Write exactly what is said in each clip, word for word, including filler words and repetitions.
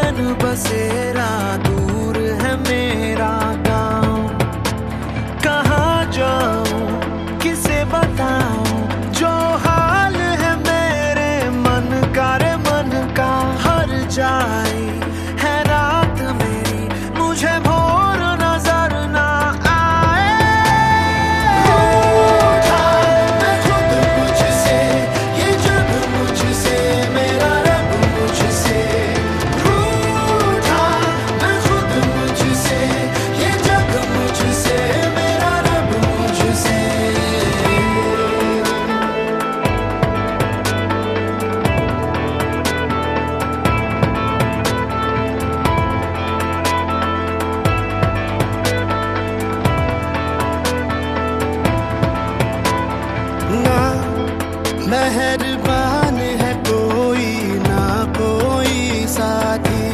वतन बसेरा, दूर है मेरा गाँव। कहाँ जाऊं किसे बताऊं, जो हाल है मेरे मन का रे मन का। हर जाए है रात मेरी, मुझे भोर नजर ना आए। रूठा मैं खुद मुझसे, ये जग मुझसे, मेरा रब मुझसे। रूठा मैं खुद मुझसे, ये जग मुझसे, मेरा रब मुझसे। ना मेहरबान है कोई, ना कोई साथी।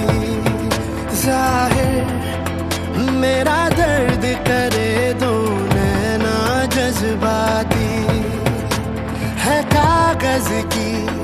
जाहिर मेरा दर्द करे दो नैना जज्बाती। है कागज की